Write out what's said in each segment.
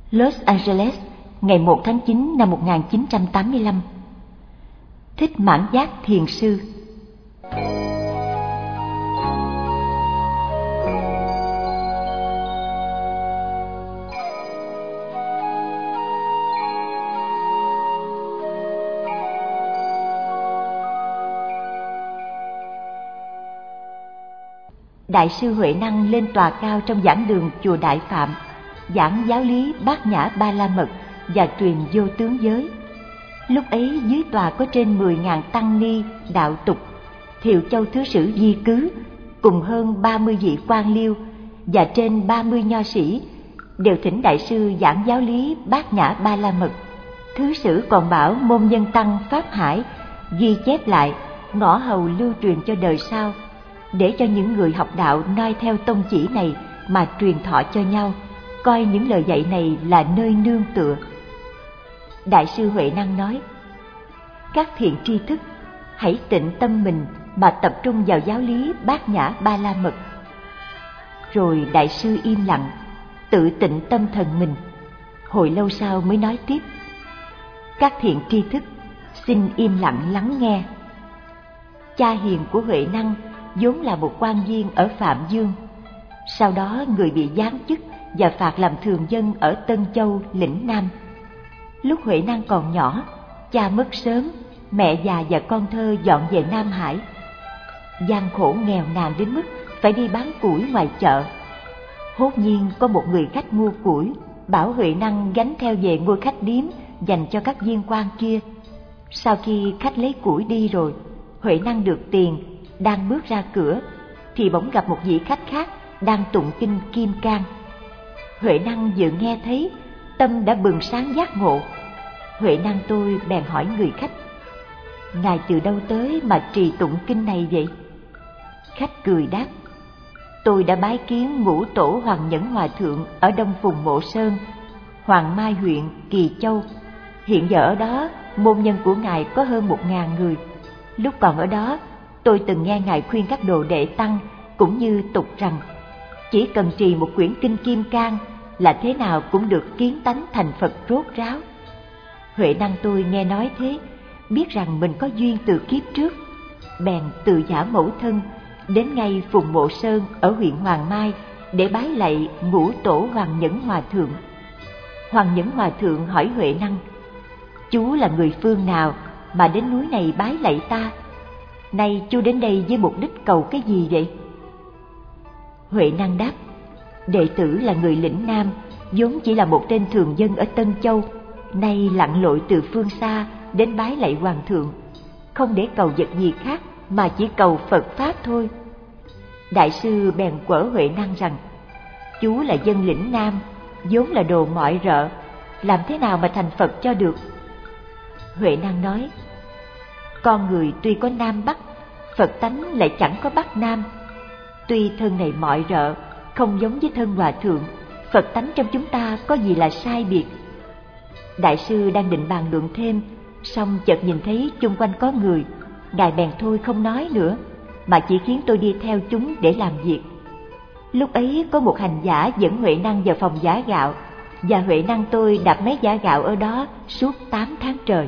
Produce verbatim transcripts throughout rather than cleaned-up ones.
Los Angeles, ngày một tháng chín năm một nghìn chín trăm tám mươi lăm. Thích Mãn Giác Thiền Sư. Đại sư Huệ Năng lên tòa cao trong giảng đường chùa Đại Phạm, giảng giáo lý Bát Nhã Ba La Mật và truyền vô tướng giới. Lúc ấy dưới tòa có trên mười ngàn tăng ni đạo tục, Thiệu Châu Thứ Sử di cứ cùng hơn ba mươi vị quan liêu và trên ba mươi nho sĩ đều thỉnh đại sư giảng giáo lý Bát Nhã Ba La Mật. Thứ Sử còn bảo môn nhân tăng Pháp Hải ghi chép lại, ngõ hầu lưu truyền cho đời sau, để cho những người học đạo noi theo tông chỉ này mà truyền thọ cho nhau, coi những lời dạy này là nơi nương tựa. Đại sư Huệ Năng nói: các thiện tri thức, hãy tịnh tâm mình mà tập trung vào giáo lý Bát Nhã Ba La Mật. Rồi đại sư im lặng, tự tịnh tâm thần mình. Hồi lâu sau mới nói tiếp: các thiện tri thức, xin im lặng lắng nghe. Cha hiền của Huệ Năng vốn là một quan viên ở Phạm Dương, sau đó người bị giáng chức và phạt làm thường dân ở Tân Châu, lĩnh Nam. Lúc Huệ Năng còn nhỏ, cha mất sớm, mẹ già và con thơ dọn về Nam Hải. Gian khổ nghèo nàn đến mức phải đi bán củi ngoài chợ. Hốt nhiên có một người khách mua củi, bảo Huệ Năng gánh theo về ngôi khách điếm dành cho các viên quan kia. Sau khi khách lấy củi đi rồi, Huệ Năng được tiền, đang bước ra cửa thì bỗng gặp một vị khách khác đang tụng kinh Kim Cang. Huệ Năng vừa nghe thấy, tâm đã bừng sáng giác ngộ. Huệ Năng tôi bèn hỏi người khách: ngài từ đâu tới mà trì tụng kinh này vậy? Khách cười đáp: tôi đã bái kiến Ngũ Tổ Hoàng Nhẫn Hòa Thượng ở Đông Phùng Mộ Sơn, Hoàng Mai huyện Kỳ Châu. Hiện giờ ở đó môn nhân của ngài có hơn một ngàn người. Lúc còn ở đó, tôi từng nghe ngài khuyên các đồ đệ tăng cũng như tục rằng chỉ cần trì một quyển kinh Kim Cang là thế nào cũng được kiến tánh thành Phật rốt ráo. Huệ Năng tôi nghe nói thế, biết rằng mình có duyên từ kiếp trước, bèn tự giả mẫu thân đến ngay Phùng Mộ Sơn ở huyện Hoàng Mai để bái lạy Ngũ Tổ Hoàng Nhẫn Hòa Thượng. Hoàng Nhẫn Hòa Thượng hỏi Huệ Năng: chú là người phương nào mà đến núi này bái lạy ta? Nay chú đến đây với mục đích cầu cái gì vậy? Huệ Năng đáp: đệ tử là người lĩnh Nam, vốn chỉ là một tên thường dân ở Tân Châu, nay lặn lội từ phương xa đến bái lạy Hoàng Thượng, không để cầu vật gì khác mà chỉ cầu Phật Pháp thôi. Đại sư bèn quở Huệ Năng rằng: chú là dân lĩnh Nam, vốn là đồ mọi rợ, làm thế nào mà thành Phật cho được? Huệ Năng nói: con người tuy có Nam Bắc, Phật tánh lại chẳng có Bắc Nam. Tuy thân này mọi rợ, không giống với thân Hòa Thượng, Phật tánh trong chúng ta có gì là sai biệt? Đại sư đang định bàn luận thêm, song chợt nhìn thấy chung quanh có người, ngài bèn thôi không nói nữa, mà chỉ khiến tôi đi theo chúng để làm việc. Lúc ấy có một hành giả dẫn Huệ Năng vào phòng giã gạo, và Huệ Năng tôi đạp máy giã gạo ở đó suốt tám tháng trời.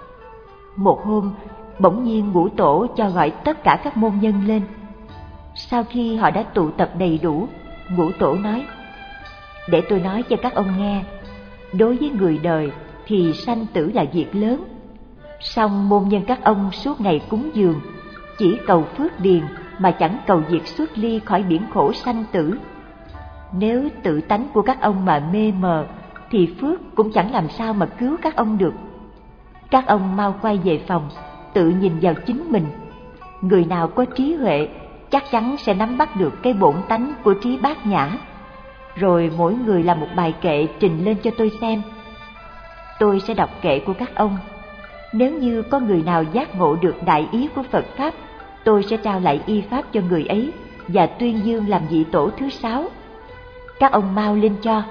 Một hôm, bỗng nhiên Ngũ Tổ cho gọi tất cả các môn nhân lên. Sau khi họ đã tụ tập đầy đủ, Ngũ Tổ nói: để tôi nói cho các ông nghe, đối với người đời thì sanh tử là việc lớn, song môn nhân các ông suốt ngày cúng dường, chỉ cầu phước điền mà chẳng cầu việc xuất ly khỏi biển khổ sanh tử. Nếu tự tánh của các ông mà mê mờ thì phước cũng chẳng làm sao mà cứu các ông được. Các ông mau quay về phòng, tự nhìn vào chính mình. Người nào có trí huệ chắc chắn sẽ nắm bắt được cái bổn tánh của trí bát nhã. Rồi mỗi người làm một bài kệ trình lên cho tôi xem. Tôi sẽ đọc kệ của các ông. Nếu như có người nào giác ngộ được đại ý của Phật Pháp, tôi sẽ trao lại y Pháp cho người ấy và tuyên dương làm vị tổ thứ sáu. Các ông mau lên cho.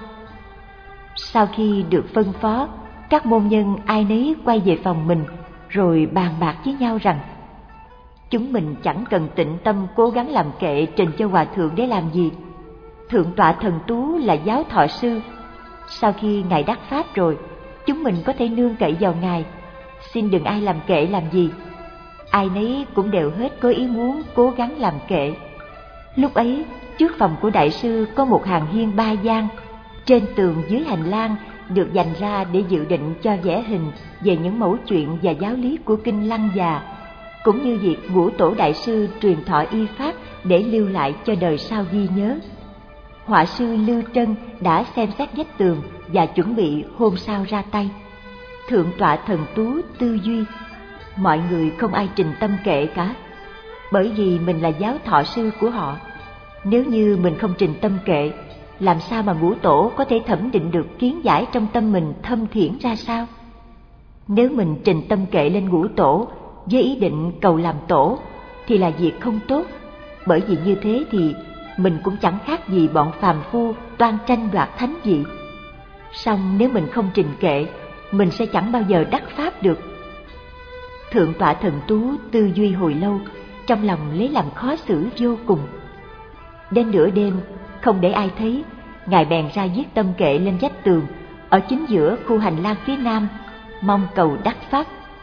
Sau khi được phân phó, các môn nhân ai nấy quay về phòng mình, rồi bàn bạc với nhau rằng chúng mình chẳng cần tịnh tâm cố gắng làm kệ trình cho Hòa Thượng để làm gì. Thượng tọa Thần Tú là giáo thọ sư, Sau khi Ngài đắc Pháp rồi, chúng mình có thể nương cậy vào Ngài. Xin đừng ai làm kệ làm gì. Ai nấy cũng đều hết có ý muốn cố gắng làm kệ. Lúc ấy, trước phòng của đại sư có một hàng hiên ba gian. Trên tường dưới hành lang được dành ra để dự định cho vẽ hình về những mẫu chuyện và giáo lý của kinh Lăng Già, cũng như việc Ngũ Tổ đại sư truyền thọ y pháp để lưu lại cho đời sau ghi nhớ. Họa sư Lưu Trân đã xem xét vách tường và chuẩn bị hôm sau ra tay. Thượng tọa Thần Tú tư duy, mọi người không ai trình tâm kệ cả, bởi vì mình là giáo thọ sư của họ. Nếu như mình không trình tâm kệ, làm sao mà Ngũ Tổ có thể thẩm định được kiến giải trong tâm mình thâm thiển ra sao? Nếu mình trình tâm kệ lên Ngũ Tổ với ý định cầu làm tổ thì là việc không tốt, bởi vì như thế thì mình cũng chẳng khác gì bọn phàm phu toan tranh đoạt thánh vị. Song nếu mình không trình kệ, mình sẽ chẳng bao giờ đắc pháp được. Thượng tọa Thần Tú tư duy hồi lâu, trong lòng lấy làm khó xử vô cùng. Đến nửa đêm, không để ai thấy, Ngài bèn ra viết tâm kệ lên vách tường ở chính giữa khu hành lang phía nam, mong cầu đắc pháp.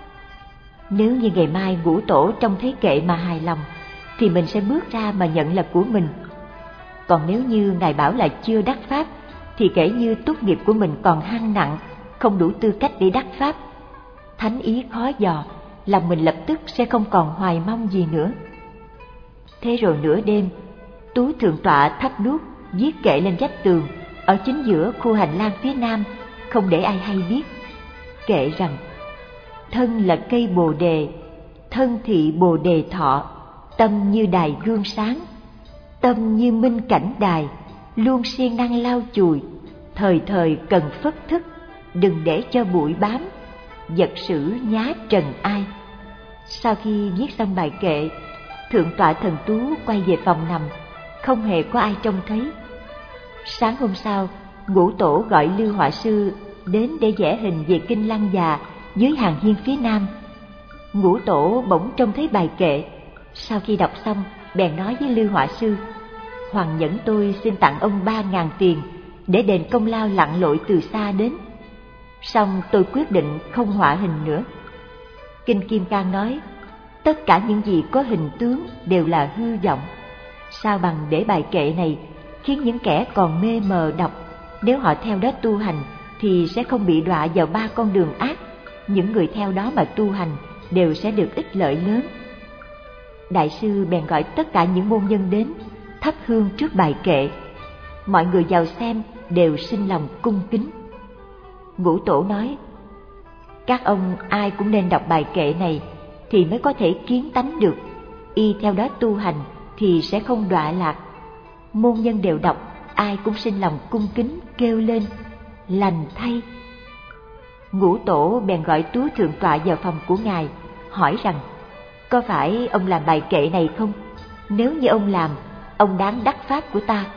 Nếu như ngày mai Ngũ Tổ trông thấy kệ mà hài lòng, thì mình sẽ bước ra mà nhận là của mình. Còn nếu như Ngài bảo là chưa đắc pháp, thì kể như túc nghiệp của mình còn hăng nặng, không đủ tư cách để đắc pháp. Thánh ý khó dò, lòng mình lập tức sẽ không còn hoài mong gì nữa. Thế rồi nửa đêm, Tú Thượng tọa thắp đuốc viết kệ lên vách tường ở chính giữa khu hành lang phía nam, không để ai hay biết. Kệ rằng: thân là cây bồ đề, thân thị bồ đề thọ, tâm như đài gương sáng, tâm như minh cảnh đài, luôn siêng năng lau chùi, thời thời cần phất thức, đừng để cho bụi bám, vật sử nhá trần ai. Sau khi viết xong bài kệ, Thượng tọa Thần Tú quay về phòng nằm, không hề có ai trông thấy. Sáng hôm sau, Ngũ Tổ gọi Lưu họa sư đến để vẽ hình về kinh Lăng Già dưới hàng hiên phía nam. Ngũ Tổ bỗng trông thấy bài kệ. Sau khi đọc xong, bèn nói với Lưu họa sư: Hoàng Nhẫn tôi xin tặng ông ba ngàn tiền để đền công lao lặn lội từ xa đến. Xong tôi quyết định không họa hình nữa. Kinh Kim Cang nói: tất cả những gì có hình tướng đều là hư vọng. Sao bằng để bài kệ này khiến những kẻ còn mê mờ đọc, nếu họ theo đó tu hành thì sẽ không bị đọa vào ba con đường ác. Những người theo đó mà tu hành đều sẽ được ích lợi lớn. Đại sư bèn gọi tất cả những môn nhân đến, thắp hương trước bài kệ. Mọi người vào xem đều sinh lòng cung kính. Ngũ Tổ nói: các ông ai cũng nên đọc bài kệ này thì mới có thể kiến tánh được. Y theo đó tu hành thì sẽ không đọa lạc. Môn nhân đều đọc, ai cũng sinh lòng cung kính kêu lên: lành thay. Ngũ Tổ bèn gọi Tú Thượng tọa vào phòng của ngài, hỏi rằng: có phải ông làm bài kệ này không? Nếu như ông làm, ông đáng đắc pháp của ta.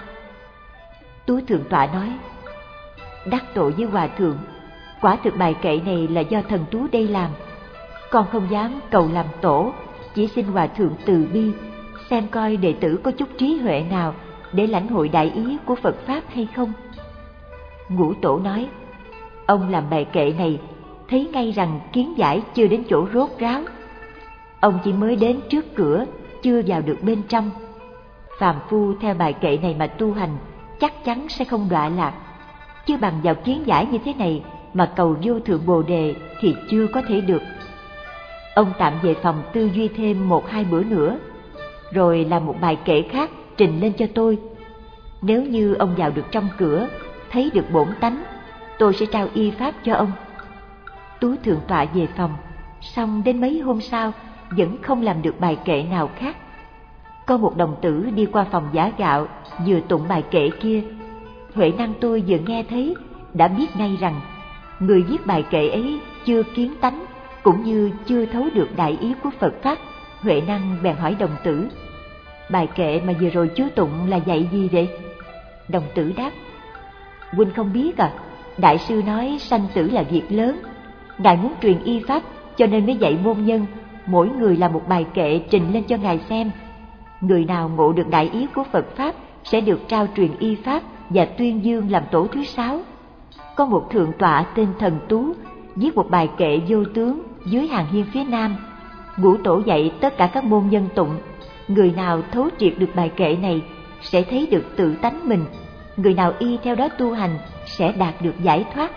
Tú Thượng tọa nói: đắc tội với hòa thượng, quả thực bài kệ này là do thần Tú đây làm. Con không dám cầu làm tổ, chỉ xin hòa thượng từ bi, xem coi đệ tử có chút trí huệ nào để lãnh hội đại ý của Phật Pháp hay không. Ngũ Tổ nói: ông làm bài kệ này, thấy ngay rằng kiến giải chưa đến chỗ rốt ráo. Ông chỉ mới đến trước cửa, chưa vào được bên trong. Phàm phu theo bài kệ này mà tu hành, chắc chắn sẽ không đọa lạc. Chứ bằng vào kiến giải như thế này mà cầu vô thượng bồ đề thì chưa có thể được. Ông tạm về phòng tư duy thêm một hai bữa nữa, rồi làm một bài kệ khác trình lên cho tôi. Nếu như ông vào được trong cửa, thấy được bổn tánh, tôi sẽ trao y pháp cho ông. Tú Thượng tọa về phòng, xong đến mấy hôm sau vẫn không làm được bài kệ nào khác. Có một đồng tử đi qua phòng giả gạo, vừa tụng bài kệ kia. Huệ năng tôi vừa nghe thấy đã biết ngay rằng người viết bài kệ ấy chưa kiến tánh, cũng như chưa thấu được đại ý của Phật Pháp. Huệ năng bèn hỏi đồng tử: bài kệ mà vừa rồi chú tụng là dạy gì vậy? Đồng tử đáp: huynh không biết à, đại sư nói sanh tử là việc lớn, ngài muốn truyền y pháp cho nên mới dạy môn nhân mỗi người là một bài kệ trình lên cho ngài xem. Người nào ngộ được đại ý của Phật Pháp sẽ được trao truyền y pháp và tuyên dương làm tổ thứ sáu. có một thượng tọa tên Thần Tú viết một bài kệ vô tướng dưới hàng hiên phía nam. Ngũ tổ dạy tất cả các môn nhân tụng, người nào thấu triệt được bài kệ này sẽ thấy được tự tánh mình, người nào y theo đó tu hành sẽ đạt được giải thoát.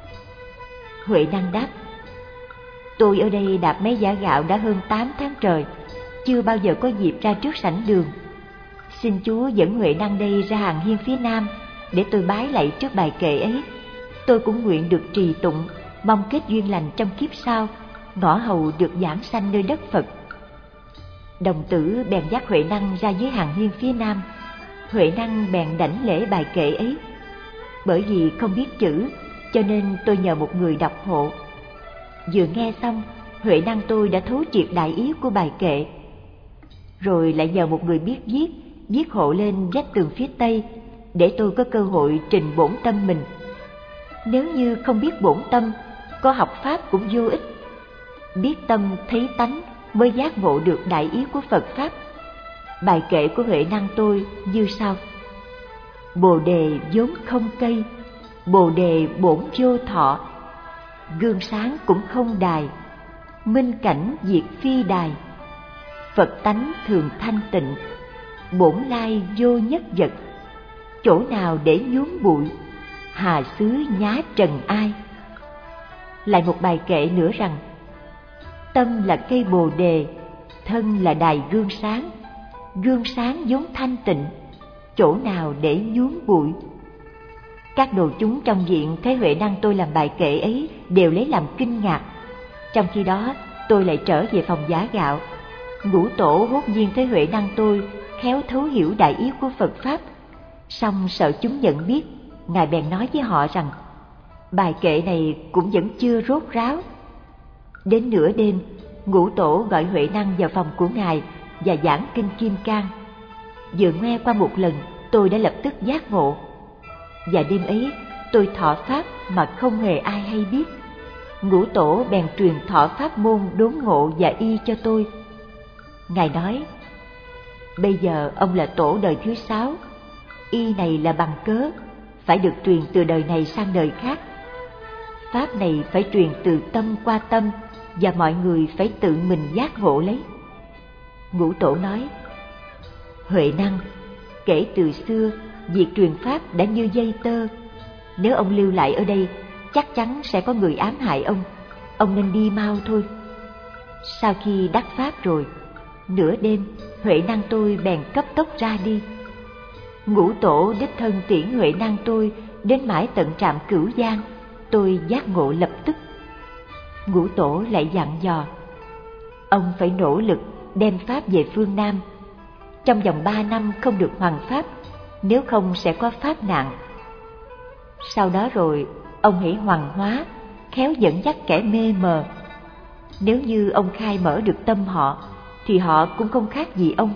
Huệ Năng đáp: tôi ở đây đạp mấy giã gạo đã hơn tám tháng trời, chưa bao giờ có dịp ra trước sảnh đường. Xin Chúa dẫn Huệ Năng đây ra hàng hiên phía nam để tôi bái lạy trước bài kệ ấy. Tôi cũng nguyện được trì tụng, mong kết duyên lành trong kiếp sau, ngõ hầu được giảng sanh nơi đất Phật. Đồng tử bèn dắt Huệ Năng ra dưới hàng hiên phía nam. Huệ Năng bèn đảnh lễ bài kệ ấy. Bởi vì không biết chữ, cho nên tôi nhờ một người đọc hộ. Vừa nghe xong, Huệ Năng tôi đã thấu triệt đại ý của bài kệ. Rồi lại nhờ một người biết viết, viết hộ lên vách tường phía tây, để tôi có cơ hội trình bổn tâm mình. Nếu như không biết bổn tâm, có học pháp cũng vô ích. Biết tâm thấy tánh mới giác ngộ được đại ý của Phật Pháp. Bài kệ của Huệ Năng tôi như sau: Bồ đề vốn không cây, bồ đề bổn vô thọ, gương sáng cũng không đài, minh cảnh diệt phi đài. Phật tánh thường thanh tịnh, bổn lai vô nhất vật, chỗ nào để nhuốm bụi, hà xứ nhá trần ai. Lại một bài kệ nữa rằng: tâm là cây bồ đề, thân là đài gương sáng, gương sáng vốn thanh tịnh, chỗ nào để nhuốm bụi. Các đồ chúng trong viện thấy Huệ Năng tôi làm bài kệ ấy đều lấy làm kinh ngạc. Trong khi đó tôi lại trở về phòng giã gạo. Ngũ tổ hốt nhiên thấy Huệ Năng tôi khéo thấu hiểu đại ý của Phật Pháp, song sợ chúng nhận biết, Ngài bèn nói với họ rằng bài kệ này cũng vẫn chưa rốt ráo. Đến nửa đêm, Ngũ tổ gọi Huệ Năng vào phòng của Ngài và giảng kinh Kim Cang. Vừa nghe qua một lần, tôi đã lập tức giác ngộ. Và đêm ấy tôi thọ pháp mà không hề ai hay biết. Ngũ tổ bèn truyền thọ pháp môn đốn ngộ và y cho tôi. Ngài nói: bây giờ ông là tổ đời thứ sáu, y này là bằng cớ, phải được truyền từ đời này sang đời khác. Pháp này phải truyền từ tâm qua tâm, và mọi người phải tự mình giác ngộ lấy. Ngũ tổ nói: Huệ Năng, kể từ xưa việc truyền pháp đã như dây tơ. Nếu ông lưu lại ở đây, chắc chắn sẽ có người ám hại ông. Ông nên đi mau thôi. Sau khi đắc pháp rồi, nửa đêm Huệ Năng tôi bèn cấp tốc ra đi. Ngũ tổ đích thân tiễn Huệ Năng tôi đến mãi tận trạm Cửu Giang. Tôi giác ngộ lập tức. Ngũ tổ lại dặn dò: ông phải nỗ lực đem pháp về phương Nam. Trong vòng ba năm không được hoằng pháp, nếu không sẽ có pháp nạn. Sau đó rồi ông hãy hoằng hóa, khéo dẫn dắt kẻ mê mờ. Nếu như ông khai mở được tâm họ, thì họ cũng không khác gì ông.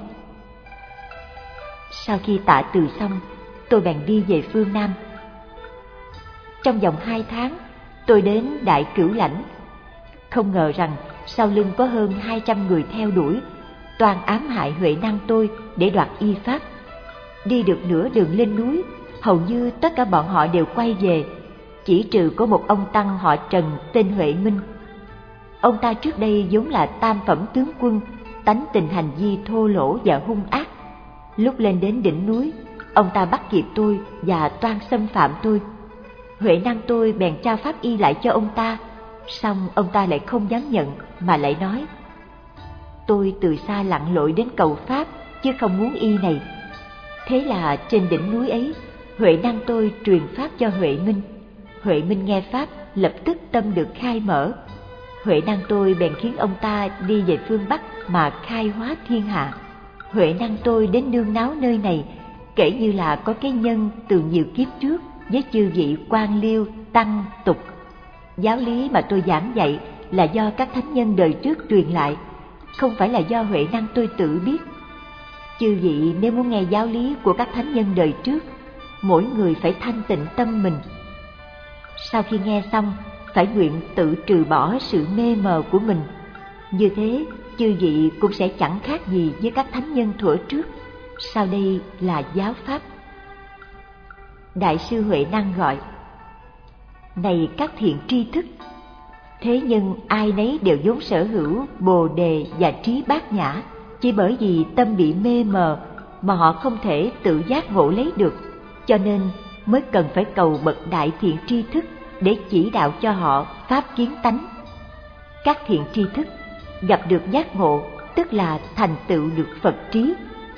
Sau khi tạ từ xong, tôi bèn đi về phương Nam. Trong vòng hai tháng, tôi đến Đại Cửu Lãnh. Không ngờ rằng sau lưng có hơn hai trăm người theo đuổi, toàn ám hại Huệ Năng tôi để đoạt y pháp. Đi được nửa đường lên núi, hầu như tất cả bọn họ đều quay về, chỉ trừ có một ông tăng họ Trần tên Huệ Minh. Ông ta trước đây vốn là tam phẩm tướng quân, tánh tình hành vi thô lỗ và hung ác. Lúc lên đến đỉnh núi, ông ta bắt kịp tôi và toan xâm phạm tôi. Huệ Năng tôi bèn trao pháp y lại cho ông ta, song ông ta lại không dám nhận, mà lại nói: tôi từ xa lặn lội đến cầu pháp, chứ không muốn y này. Thế là trên đỉnh núi ấy, Huệ Năng tôi truyền pháp cho Huệ Minh. Huệ Minh nghe pháp, lập tức tâm được khai mở. Huệ Năng tôi bèn khiến ông ta đi về phương Bắc mà khai hóa thiên hạ. Huệ Năng tôi đến nương náu nơi này, kể như là có cái nhân từ nhiều kiếp trước với chư vị quan liêu, tăng, tục. Giáo lý mà tôi giảng dạy là do các thánh nhân đời trước truyền lại, không phải là do Huệ Năng tôi tự biết. Chư vị nếu muốn nghe giáo lý của các thánh nhân đời trước, mỗi người phải thanh tịnh tâm mình. Sau khi nghe xong, phải nguyện tự trừ bỏ sự mê mờ của mình. Như thế, chư vị cũng sẽ chẳng khác gì với các thánh nhân thuở trước. Sau đây là giáo pháp. Đại sư Huệ Năng gọi: Này các thiện tri thức, thế nhưng ai nấy đều vốn sở hữu bồ đề và trí bát nhã, chỉ bởi vì tâm bị mê mờ mà họ không thể tự giác ngộ lấy được, cho nên mới cần phải cầu bậc đại thiện tri thức để chỉ đạo cho họ pháp kiến tánh. Các thiện tri thức gặp được giác ngộ, tức là thành tựu được Phật trí.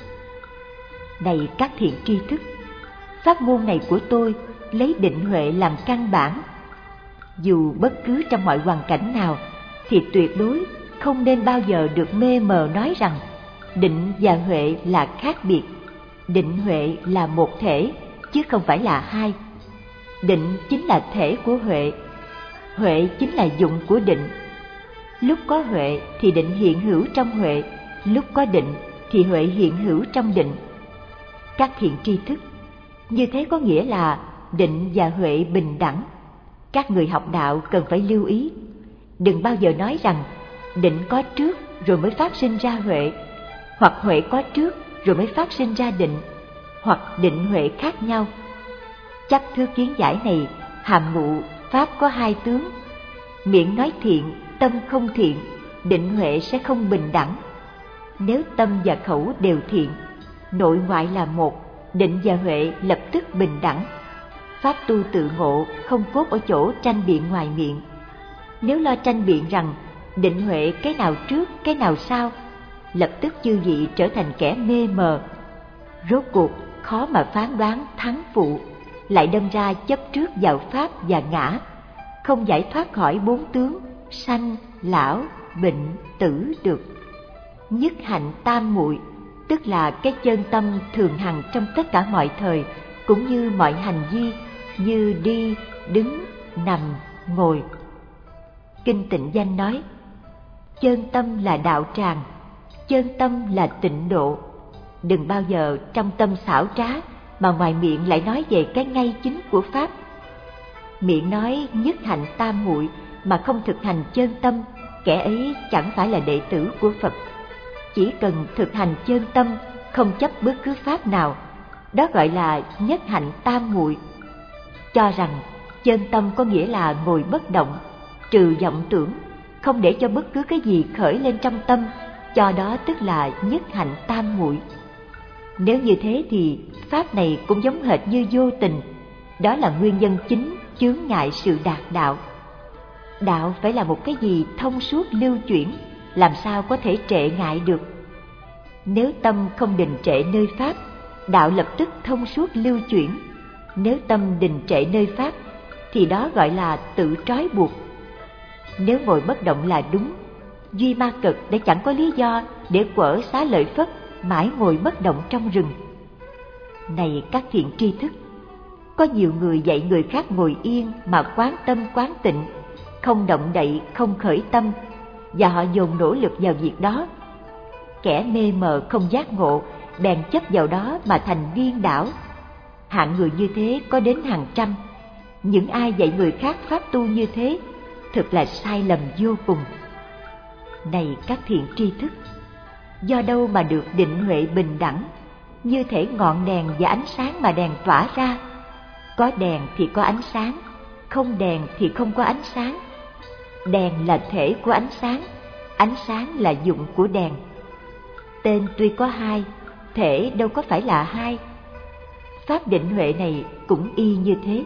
Này các thiện tri thức, pháp môn này của tôi lấy định huệ làm căn bản. Dù bất cứ trong mọi hoàn cảnh nào thì tuyệt đối không nên bao giờ được mê mờ nói rằng định và huệ là khác biệt. Định huệ là một thể chứ không phải là hai. Định chính là thể của huệ, huệ chính là dụng của định. Lúc có huệ thì định hiện hữu trong huệ, lúc có định thì huệ hiện hữu trong định. Các thiện tri thức, như thế có nghĩa là định và huệ bình đẳng. Các người học đạo cần phải lưu ý, đừng bao giờ nói rằng định có trước rồi mới phát sinh ra huệ, hoặc huệ có trước rồi mới phát sinh ra định, hoặc định huệ khác nhau. Chắc thứ kiến giải này hàm ngụ pháp có hai tướng. Miệng nói thiện, tâm không thiện, định huệ sẽ không bình đẳng. Nếu tâm và khẩu đều thiện, nội ngoại là một, định và huệ lập tức bình đẳng. Pháp tu tự ngộ không cốt ở chỗ tranh biện ngoài miệng. Nếu lo tranh biện rằng định huệ cái nào trước cái nào sau, lập tức chư vị trở thành kẻ mê mờ. Rốt cuộc khó mà phán đoán thắng phụ, lại đâm ra chấp trước vào pháp và ngã, không giải thoát khỏi bốn tướng sanh, lão, bệnh, tử được. Nhất hạnh tam muội, tức là cái chân tâm thường hằng trong tất cả mọi thời, cũng như mọi hành vi như đi, đứng, nằm, ngồi. Kinh Tịnh Danh nói, chân tâm là đạo tràng, chân tâm là tịnh độ. Đừng bao giờ trong tâm xảo trá mà ngoài miệng lại nói về cái ngay chính của pháp. Miệng nói nhất hạnh tam muội mà không thực hành chân tâm, kẻ ấy chẳng phải là đệ tử của Phật. Chỉ cần thực hành chân tâm, không chấp bất cứ pháp nào, đó gọi là nhất hạnh tam muội. Cho rằng chân tâm có nghĩa là ngồi bất động, trừ vọng tưởng, không để cho bất cứ cái gì khởi lên trong tâm, cho đó tức là nhất hạnh tam muội. Nếu như thế thì pháp này cũng giống hệt như vô tình, đó là nguyên nhân chính chướng ngại sự đạt đạo. Đạo phải là một cái gì thông suốt lưu chuyển, làm sao có thể trệ ngại được. Nếu tâm không đình trệ nơi pháp, đạo lập tức thông suốt lưu chuyển. Nếu tâm đình trệ nơi pháp, thì đó gọi là tự trói buộc. Nếu ngồi bất động là đúng, duy ma cực đã chẳng có lý do để quở xá lợi Phất mãi ngồi bất động trong rừng. Này các thiện tri thức, có nhiều người dạy người khác ngồi yên mà quán tâm quán tịnh, không động đậy, không khởi tâm, và họ dồn nỗ lực vào việc đó. Kẻ mê mờ không giác ngộ, bèn chấp vào đó mà thành điên đảo. Hạng người như thế có đến hàng trăm. Những ai dạy người khác pháp tu như thế, thực là sai lầm vô cùng. Này các thiện tri thức, do đâu mà được định huệ bình đẳng, như thể ngọn đèn và ánh sáng mà đèn tỏa ra. Có đèn thì có ánh sáng, không đèn thì không có ánh sáng. Đèn là thể của ánh sáng, ánh sáng là dụng của đèn. Tên tuy có hai, thể đâu có phải là hai. Pháp định huệ này cũng y như thế.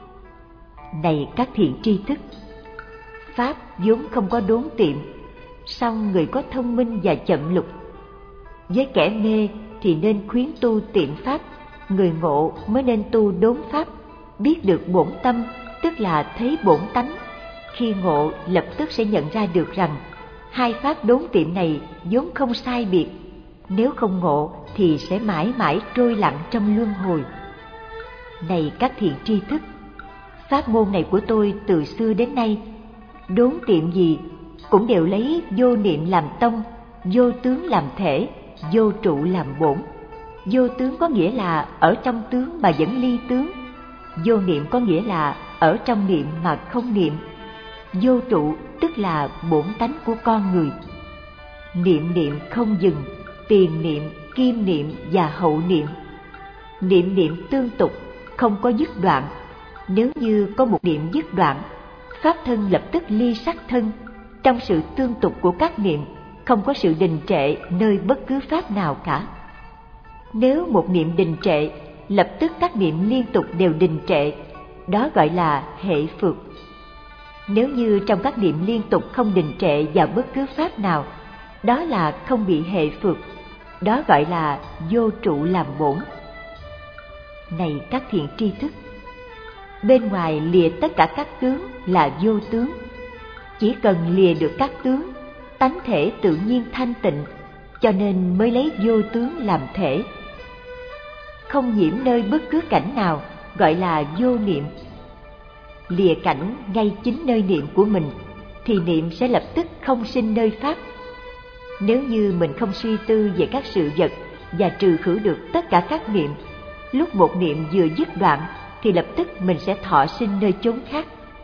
Này các thiện tri thức, pháp vốn không có đốn tiệm, song người có thông minh và chậm lục. Với kẻ mê thì nên khuyến tu tiệm pháp, người ngộ mới nên tu đốn pháp. Biết được bổn tâm, tức là thấy bổn tánh. Khi ngộ lập tức sẽ nhận ra được rằng hai pháp đốn tiệm này vốn không sai biệt. Nếu không ngộ thì sẽ mãi mãi trôi lặng trong luân hồi. Này các thiện tri thức, pháp môn này của tôi từ xưa đến nay, đốn tiệm gì cũng đều lấy vô niệm làm tông, vô tướng làm thể, vô trụ làm bổn. Vô tướng có nghĩa là ở trong tướng mà vẫn ly tướng. Vô niệm có nghĩa là ở trong niệm mà không niệm. Vô trụ tức là bổn tánh của con người. Niệm niệm không dừng, tiền niệm, kim niệm và hậu niệm. Niệm niệm tương tục, không có dứt đoạn. Nếu như có một niệm dứt đoạn, pháp thân lập tức ly sắc thân. Trong sự tương tục của các niệm, không có sự đình trệ nơi bất cứ pháp nào cả. Nếu một niệm đình trệ, lập tức các niệm liên tục đều đình trệ, đó gọi là hệ phược. Nếu như trong các niệm liên tục không đình trệ vào bất cứ pháp nào, đó là không bị hệ phược, đó gọi là vô trụ làm bổn. Này các thiện tri thức, bên ngoài lìa tất cả các tướng là vô tướng. Chỉ cần lìa được các tướng, tánh thể tự nhiên thanh tịnh, cho nên mới lấy vô tướng làm thể. Không nhiễm nơi bất cứ cảnh nào gọi là vô niệm. Lìa cảnh ngay chính nơi niệm của mình, thì niệm sẽ lập tức không sinh nơi pháp. Nếu như mình không suy tư về các sự vật và trừ khử được tất cả các niệm, lúc một niệm vừa dứt đoạn thì lập tức mình sẽ thọ sinh nơi chốn khác.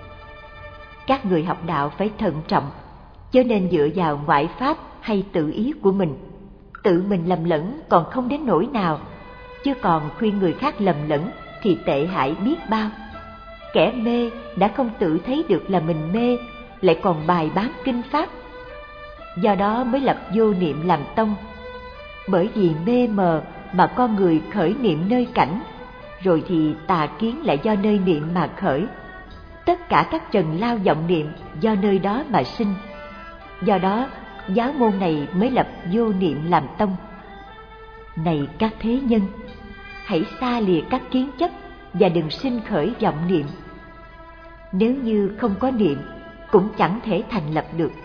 Các người học đạo phải thận trọng, chớ nên dựa vào ngoại pháp hay tự ý của mình. Tự mình lầm lẫn còn không đến nỗi nào, chứ còn khuyên người khác lầm lẫn thì tệ hại biết bao. Kẻ mê đã không tự thấy được là mình mê, lại còn bài bám kinh pháp. Do đó mới lập vô niệm làm tông. Bởi vì mê mờ mà con người khởi niệm nơi cảnh, rồi thì tà kiến lại do nơi niệm mà khởi. Tất cả các trần lao vọng niệm do nơi đó mà sinh. Do đó giáo môn này mới lập vô niệm làm tông. Này các thế nhân, hãy xa lìa các kiến chấp và đừng sinh khởi vọng niệm. Nếu như không có niệm, cũng chẳng thể thành lập được.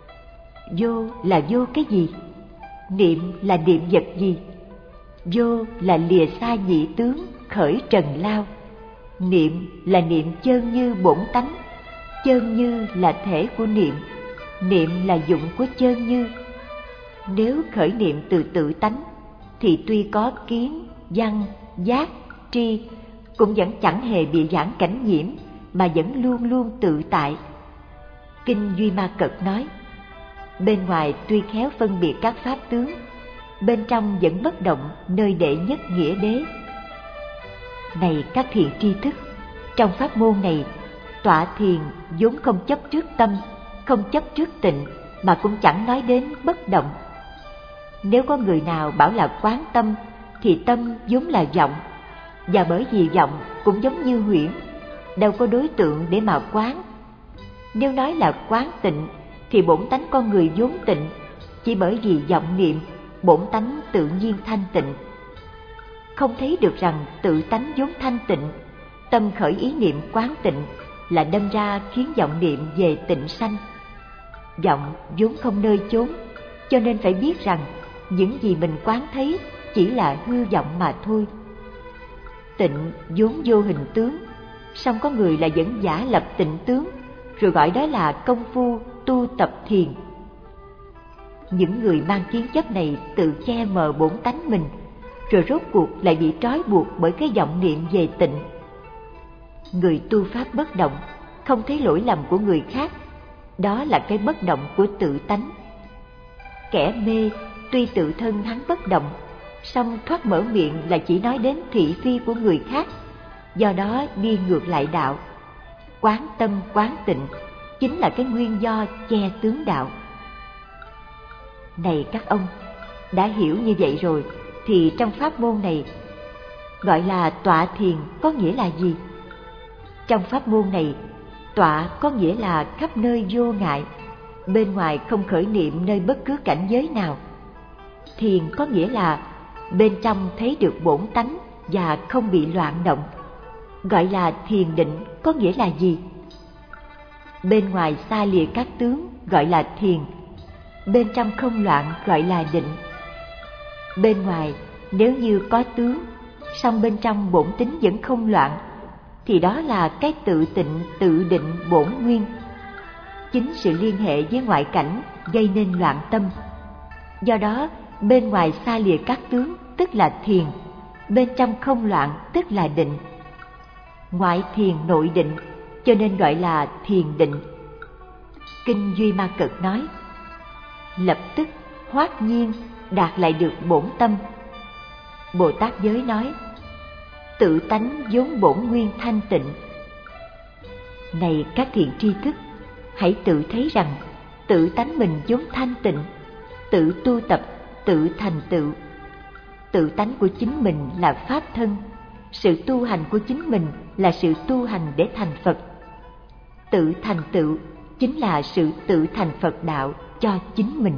Vô là vô cái gì? Niệm là niệm vật gì? Vô là lìa xa nhị tướng, khởi trần lao. Niệm là niệm chơn như bổn tánh. Chơn như là thể của niệm. Niệm là dụng của chơn như. Nếu khởi niệm từ tự tánh, thì tuy có kiến, văn, giác, tri, cũng vẫn chẳng hề bị giảng cảnh nhiễm, mà vẫn luôn luôn tự tại. Kinh Duy Ma Cật nói, bên ngoài tuy khéo phân biệt các pháp tướng, bên trong vẫn bất động nơi đệ nhất nghĩa đế. Này các thiện tri thức, trong pháp môn này, tọa thiền vốn không chấp trước tâm, không chấp trước tịnh, mà cũng chẳng nói đến bất động. Nếu có người nào bảo là quán tâm, thì tâm vốn là vọng, và bởi vì vọng cũng giống như huyễn, đâu có đối tượng để mà quán. Nếu nói là quán tịnh, thì bổn tánh con người vốn tịnh, chỉ bởi vì vọng niệm, bổn tánh tự nhiên thanh tịnh. Không thấy được rằng tự tánh vốn thanh tịnh, tâm khởi ý niệm quán tịnh là đâm ra khiến vọng niệm về tịnh sanh. Vọng vốn không nơi chốn, cho nên phải biết rằng những gì mình quán thấy chỉ là hư vọng mà thôi. Tịnh vốn vô hình tướng, song có người là vẫn giả lập tịnh tướng, rồi gọi đó là công phu tu tập thiền. Những người mang kiến chấp này tự che mờ bổn tánh mình, rồi rốt cuộc lại bị trói buộc bởi cái vọng niệm về tịnh. Người tu pháp bất động, không thấy lỗi lầm của người khác, đó là cái bất động của tự tánh. Kẻ mê tuy tự thân hắn bất động, song thoát mở miệng là chỉ nói đến thị phi của người khác, do đó đi ngược lại đạo. Quán tâm quán tịnh chính là cái nguyên do che tướng đạo. Này các ông, đã hiểu như vậy rồi, thì trong pháp môn này gọi là tọa thiền có nghĩa là gì? Trong pháp môn này, tọa có nghĩa là khắp nơi vô ngại, bên ngoài không khởi niệm nơi bất cứ cảnh giới nào. Thiền có nghĩa là bên trong thấy được bổn tánh và không bị loạn động. Gọi là thiền định có nghĩa là gì? Bên ngoài xa lìa các tướng gọi là thiền, bên trong không loạn gọi là định. Bên ngoài nếu như có tướng, song bên trong bổn tính vẫn không loạn, thì đó là cái tự tịnh tự định bổn nguyên. Chính sự liên hệ với ngoại cảnh gây nên loạn tâm. Do đó bên ngoài xa lìa các tướng tức là thiền, bên trong không loạn tức là định. Ngoại thiền nội định, cho nên gọi là thiền định. Kinh Duy Ma Cật nói, lập tức hoát nhiên đạt lại được bổn tâm. Bồ Tát Giới nói, tự tánh vốn bổn nguyên thanh tịnh, Này các thiện tri thức, hãy tự thấy rằng tự tánh mình vốn thanh tịnh, tự tu tập, tự thành tựu. Tự tánh của chính mình là pháp thân, sự tu hành của chính mình là sự tu hành để thành Phật. Tự thành tựu chính là sự tự thành Phật đạo cho chính mình.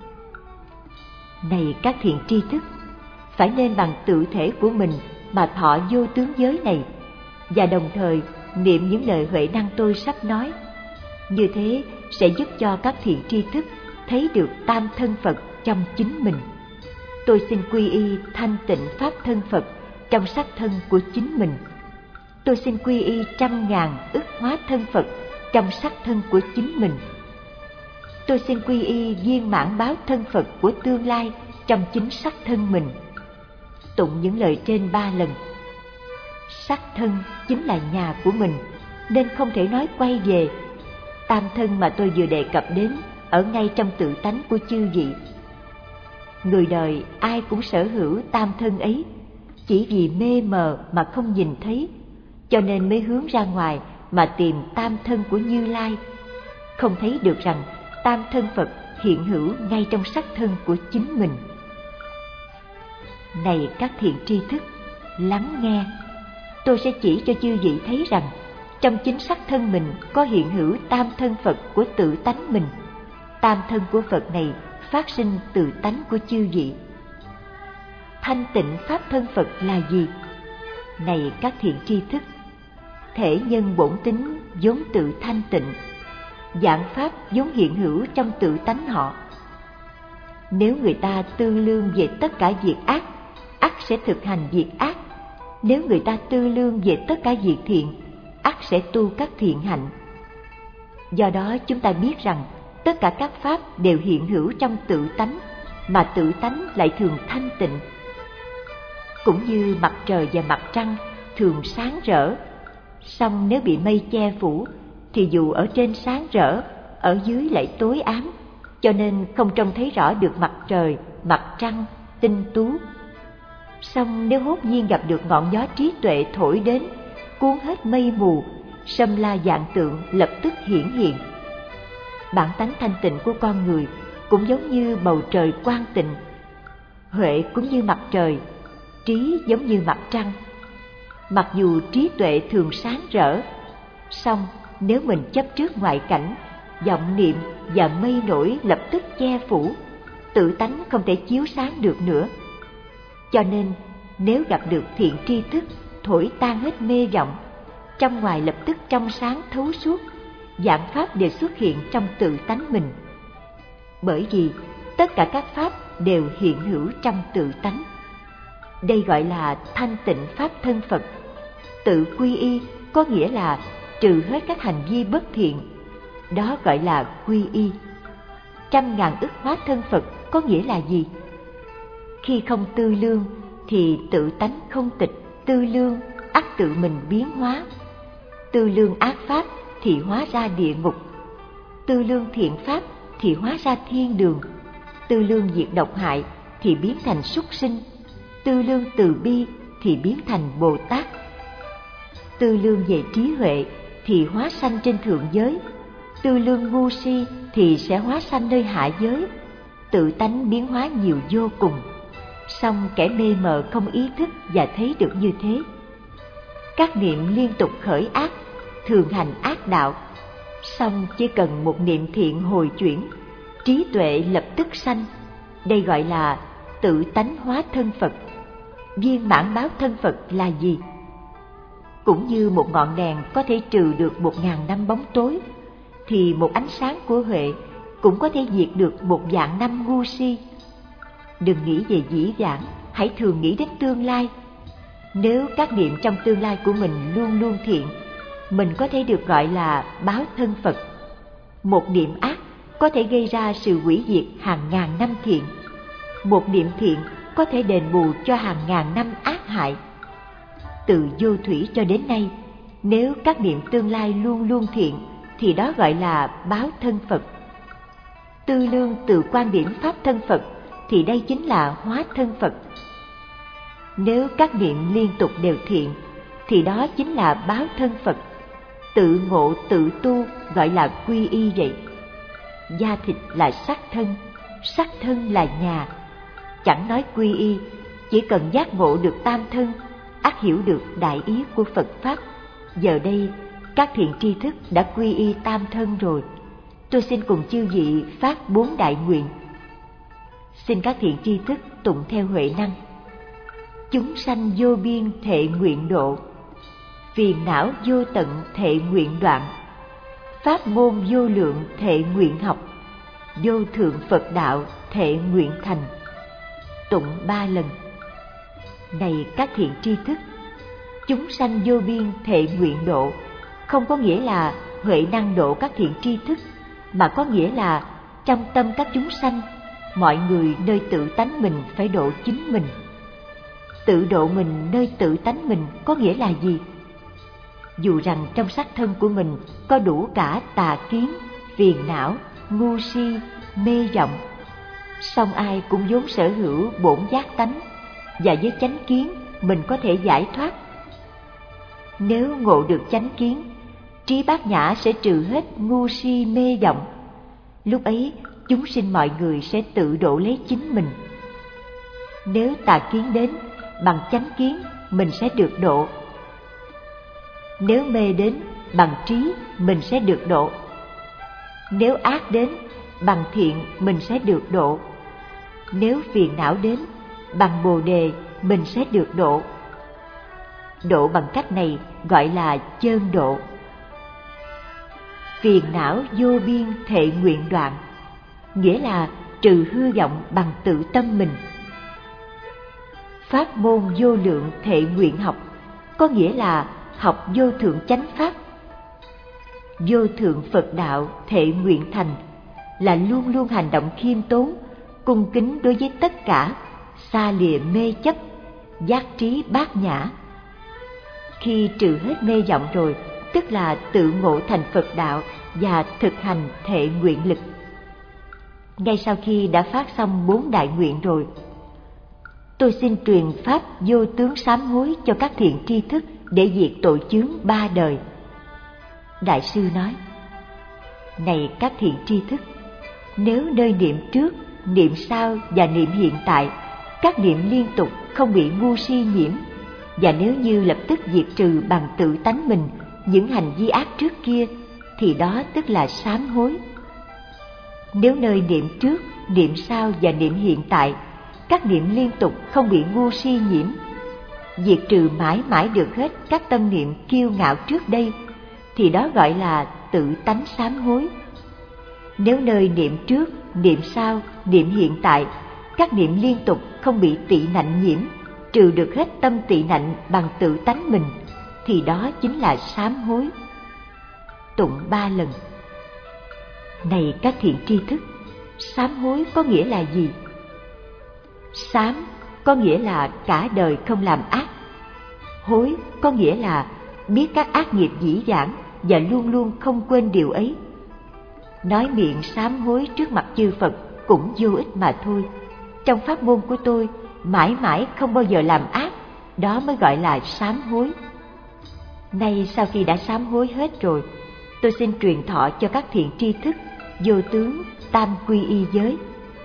Này các thiện tri thức, phải nên bằng tự thể của mình mà thọ vô tướng giới này, và đồng thời niệm những lời huệ năng tôi sắp nói. Như thế sẽ giúp cho các thiện tri thức thấy được tam thân Phật trong chính mình. Tôi xin quy y thanh tịnh pháp thân Phật trong sắc thân của chính mình. Tôi xin quy y trăm ngàn ức hóa thân Phật trong sắc thân của chính mình. Tôi xin quy y viên mãn báo thân Phật của tương lai trong chính sắc thân mình. Tụng những lời trên ba lần. Sắc thân chính là nhà của mình, nên không thể nói quay về. Tam thân mà tôi vừa đề cập đến ở ngay trong tự tánh của chư vị. Người đời ai cũng sở hữu tam thân ấy, chỉ vì mê mờ mà không nhìn thấy, cho nên mới hướng ra ngoài mà tìm tam thân của Như Lai, không thấy được rằng tam thân Phật hiện hữu ngay trong sắc thân của chính mình. Này các thiện tri thức, lắng nghe, tôi sẽ chỉ cho chư vị thấy rằng trong chính sắc thân mình có hiện hữu tam thân Phật của tự tánh mình. Tam thân của Phật này phát sinh từ tánh của chư vị. Thanh tịnh pháp thân Phật là gì? Này các thiện tri thức, thể nhân bổn tính vốn tự thanh tịnh, dạng pháp vốn hiện hữu trong tự tánh họ. Nếu người ta tư lương về tất cả việc ác, ắt sẽ thực hành việc ác. Nếu người ta tư lương về tất cả việc thiện, ắt sẽ tu các thiện hạnh. Do đó chúng ta biết rằng tất cả các pháp đều hiện hữu trong tự tánh, mà tự tánh lại thường thanh tịnh. Cũng như mặt trời và mặt trăng thường sáng rỡ, song nếu bị mây che phủ thì dù ở trên sáng rỡ, ở dưới lại tối ám, cho nên không trông thấy rõ được mặt trời, mặt trăng, tinh tú. Song nếu hốt nhiên gặp được ngọn gió trí tuệ thổi đến, cuốn hết mây mù, sâm la vạn tượng lập tức hiển hiện. Bản tánh thanh tịnh của con người cũng giống như bầu trời quang tịnh, huệ cũng như mặt trời, trí giống như mặt trăng. Mặc dù trí tuệ thường sáng rỡ, song nếu mình chấp trước ngoại cảnh, vọng niệm và mây nổi lập tức che phủ, tự tánh không thể chiếu sáng được nữa. Cho nên nếu gặp được thiện tri thức thổi tan hết mê vọng, trong ngoài lập tức trong sáng thấu suốt, vạn pháp đều xuất hiện trong tự tánh mình. Bởi vì tất cả các pháp đều hiện hữu trong tự tánh. Đây gọi là thanh tịnh pháp thân Phật. Tự quy y có nghĩa là trừ hết các hành vi bất thiện, đó gọi là quy y. Trăm ngàn ức hóa thân Phật có nghĩa là gì? Khi không tư lương thì tự tánh không tịch, tư lương ắt tự mình biến hóa. Tư lương ác pháp thì hóa ra địa ngục, tư lương thiện pháp thì hóa ra thiên đường, tư lương diệt độc hại thì biến thành súc sinh, tư lương từ bi thì biến thành Bồ Tát, tư lương về trí huệ thì hóa sanh trên thượng giới, tư lương ngu si thì sẽ hóa sanh nơi hạ giới. Tự tánh biến hóa nhiều vô cùng, song kẻ mê mờ không ý thức và thấy được như thế. Các niệm liên tục khởi ác, thường hành ác đạo, song chỉ cần một niệm thiện hồi chuyển, trí tuệ lập tức sanh. Đây gọi là tự tánh hóa thân Phật. Viên mãn báo thân Phật là gì? Cũng như một ngọn đèn có thể trừ được một ngàn năm bóng tối, thì một ánh sáng của huệ cũng có thể diệt được một vạn năm ngu si. Đừng nghĩ về dĩ vãng, hãy thường nghĩ đến tương lai. Nếu các niệm trong tương lai của mình luôn luôn thiện, mình có thể được gọi là báo thân Phật. Một niệm ác có thể gây ra sự hủy diệt hàng ngàn năm thiện. Một niệm thiện có thể đền bù cho hàng ngàn năm ác hại. Từ vô thủy cho đến nay, nếu các niệm tương lai luôn luôn thiện, thì đó gọi là báo thân Phật. Tư lương từ quan điểm pháp thân Phật, thì đây chính là hóa thân Phật. Nếu các niệm liên tục đều thiện, thì đó chính là báo thân Phật. tự ngộ tự tu gọi là quy y vậy. Da thịt là xác thân, xác thân là nhà. Chẳng nói quy y, chỉ cần giác ngộ được tam thân, ắt hiểu được đại ý của Phật Pháp. Giờ đây, các thiện tri thức đã quy y tam thân rồi. Tôi xin cùng chư vị phát bốn đại nguyện. Xin các thiện tri thức tụng theo Huệ Năng. Chúng sanh vô biên thệ nguyện độ, phiền não vô tận thệ nguyện đoạn, pháp môn vô lượng thệ nguyện học, vô thượng Phật đạo thệ nguyện thành. Tụng ba lần. Này các thiện tri thức, chúng sanh vô biên thệ nguyện độ không có nghĩa là Huệ Năng độ các thiện tri thức, mà có nghĩa là trong tâm các chúng sanh, mọi người nơi tự tánh mình phải độ chính mình. Tự độ mình nơi tự tánh mình có nghĩa là gì? Dù rằng trong xác thân của mình có đủ cả tà kiến, phiền não, ngu si, mê vọng, song ai cũng vốn sở hữu bổn giác tánh, và với chánh kiến mình có thể giải thoát. Nếu ngộ được chánh kiến, trí bát nhã sẽ trừ hết ngu si mê vọng. Lúc ấy chúng sinh mọi người sẽ tự độ lấy chính mình. Nếu tà kiến đến, bằng chánh kiến mình sẽ được độ. Nếu mê đến, bằng trí mình sẽ được độ. Nếu ác đến, bằng thiện mình sẽ được độ. Nếu phiền não đến, bằng bồ đề mình sẽ được độ. Độ bằng cách này gọi là chơn độ. Phiền não vô biên thệ nguyện đoạn, nghĩa là trừ hư vọng bằng tự tâm mình. Pháp môn vô lượng thệ nguyện học, có nghĩa là học vô thượng chánh pháp. Vô thượng Phật đạo thệ nguyện thành, là luôn luôn hành động khiêm tốn, cung kính đối với tất cả, xa lìa mê chấp, giác trí bát nhã. Khi trừ hết mê vọng rồi, tức là tự ngộ thành Phật đạo và thực hành thệ nguyện lực. Ngay sau khi đã phát xong bốn đại nguyện rồi, tôi xin truyền pháp vô tướng sám hối cho các thiện tri thức để diệt tội chướng ba đời. Đại sư nói: Này các thiện tri thức, nếu nơi niệm trước, niệm sau và niệm hiện tại, các niệm liên tục không bị ngu si nhiễm, và nếu như lập tức diệt trừ bằng tự tánh mình những hành vi ác trước kia, thì đó tức là sám hối. Nếu nơi niệm trước, niệm sau và niệm hiện tại, các niệm liên tục không bị ngu si nhiễm, diệt trừ mãi mãi được hết các tâm niệm kiêu ngạo trước đây, thì đó gọi là tự tánh sám hối. Nếu nơi niệm trước, niệm sau, niệm hiện tại, các niệm liên tục không bị tị nạnh nhiễm, trừ được hết tâm tị nạnh bằng tự tánh mình, thì đó chính là sám hối. Tụng ba lần. Này các thiện tri thức, sám hối có nghĩa là gì? Sám có nghĩa là cả đời không làm ác. Hối có nghĩa là biết các ác nghiệp dĩ vãng và luôn luôn không quên điều ấy. Nói miệng sám hối trước mặt chư Phật cũng vô ích mà thôi. Trong pháp môn của tôi, mãi mãi không bao giờ làm ác, đó mới gọi là sám hối. Nay sau khi đã sám hối hết rồi, tôi xin truyền thọ cho các thiện tri thức vô tướng tam quy y giới.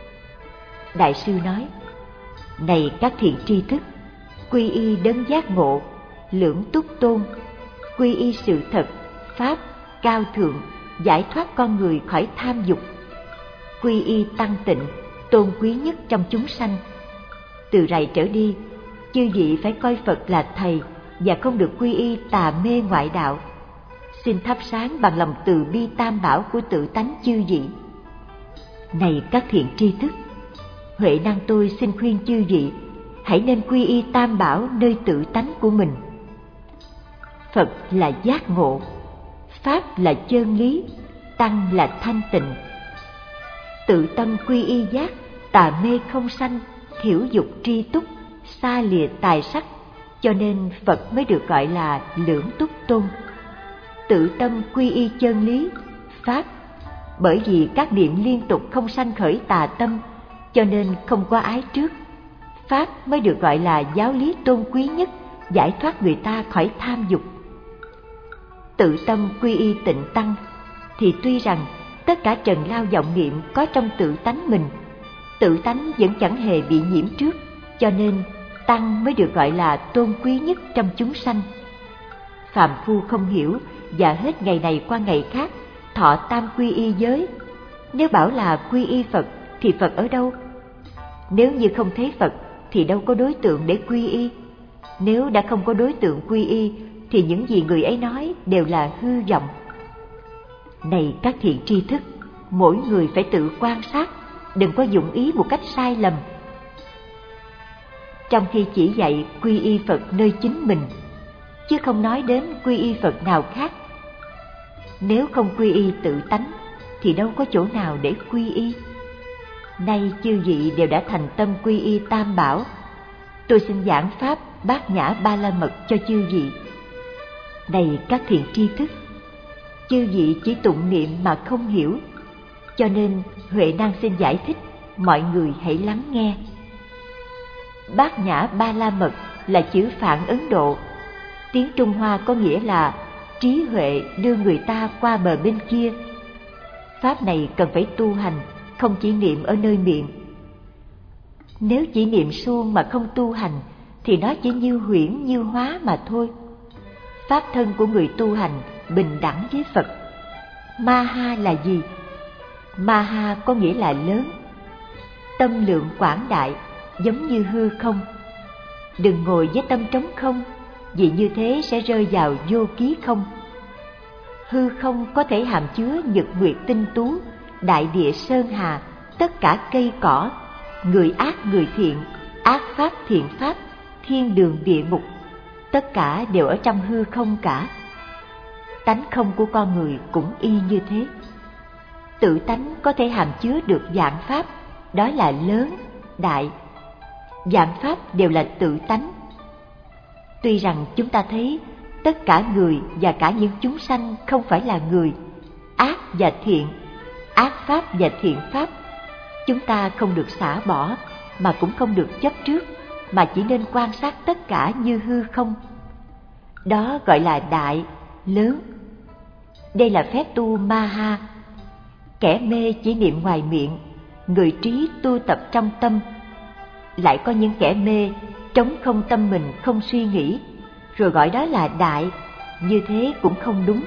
Đại sư nói: Này các thiện tri thức, quy y đấng giác ngộ, lưỡng túc tôn, quy y sự thật, pháp, cao thượng, giải thoát con người khỏi tham dục, quy y tăng tịnh, tôn quý nhất trong chúng sanh. Từ rày trở đi, chư vị phải coi Phật là thầy và không được quy y tà mê ngoại đạo. Xin thắp sáng bằng lòng từ bi tam bảo của tự tánh chư vị. Này các thiện tri thức, Huệ Năng tôi xin khuyên chư vị hãy nên quy y tam bảo nơi tự tánh của mình. Phật là giác ngộ, pháp là chân lý, tăng là thanh tịnh. Tự tâm quy y giác, tà mê không sanh, thiểu dục tri túc, xa lìa tài sắc, cho nên Phật mới được gọi là lưỡng túc tôn. Tự tâm quy y chân lý, pháp, bởi vì các niệm liên tục không sanh khởi tà tâm, cho nên không có ái trước. Pháp mới được gọi là giáo lý tôn quý nhất, giải thoát người ta khỏi tham dục. tự tâm quy y tịnh tăng, thì tuy rằng tất cả trần lao vọng niệm có trong tự tánh mình, tự tánh vẫn chẳng hề bị nhiễm trước, cho nên tăng mới được gọi là tôn quý nhất trong chúng sanh. Phàm phu không hiểu và hết ngày này qua ngày khác thọ tam quy y giới. Nếu bảo là quy y Phật thì Phật ở đâu? Nếu như không thấy Phật thì đâu có đối tượng để quy y. Nếu đã không có đối tượng quy y thì những gì người ấy nói đều là hư vọng. Này các thiện tri thức, mỗi người phải tự quan sát, đừng có dụng ý một cách sai lầm. Trong khi chỉ dạy quy y Phật nơi chính mình, chứ không nói đến quy y Phật nào khác. Nếu không quy y tự tánh thì đâu có chỗ nào để quy y. Nay chư vị đều đã thành tâm quy y Tam Bảo, tôi xin giảng pháp Bát Nhã Ba La Mật cho chư vị. Này các thiện tri thức, chư vị chỉ tụng niệm mà không hiểu, cho nên Huệ Năng xin giải thích, mọi người hãy lắng nghe. Bát Nhã Ba La Mật là chữ Phạn Ấn Độ, tiếng Trung Hoa có nghĩa là trí huệ đưa người ta qua bờ bên kia. Pháp này cần phải tu hành, không chỉ niệm ở nơi miệng. Nếu chỉ niệm suông mà không tu hành thì nó chỉ như huyễn như hóa mà thôi. Pháp thân của người tu hành bình đẳng với Phật. Ma-ha là gì? Ma-ha có nghĩa là lớn. Tâm lượng quảng đại, giống như hư không. Đừng ngồi với tâm trống không, vì như thế sẽ rơi vào vô ký không. Hư không có thể hàm chứa nhật nguyệt tinh tú, đại địa sơn hà, tất cả cây cỏ, người ác người thiện, ác pháp thiện pháp, thiên đường địa ngục, tất cả đều ở trong hư không cả. Tánh không của con người cũng y như thế. Tự tánh có thể hàm chứa được vạn pháp, đó là lớn, đại. Vạn pháp đều là tự tánh. Tuy rằng chúng ta thấy tất cả người và cả những chúng sanh không phải là người, ác và thiện, ác pháp và thiện pháp, chúng ta không được xả bỏ, mà cũng không được chấp trước, mà chỉ nên quan sát tất cả như hư không. Đó gọi là đại, lớn. Đây là phép tu ma-ha. Kẻ mê chỉ niệm ngoài miệng, người trí tu tập trong tâm. Lại có những kẻ mê trống không tâm mình, không suy nghĩ, rồi gọi đó là đại, như thế cũng không đúng.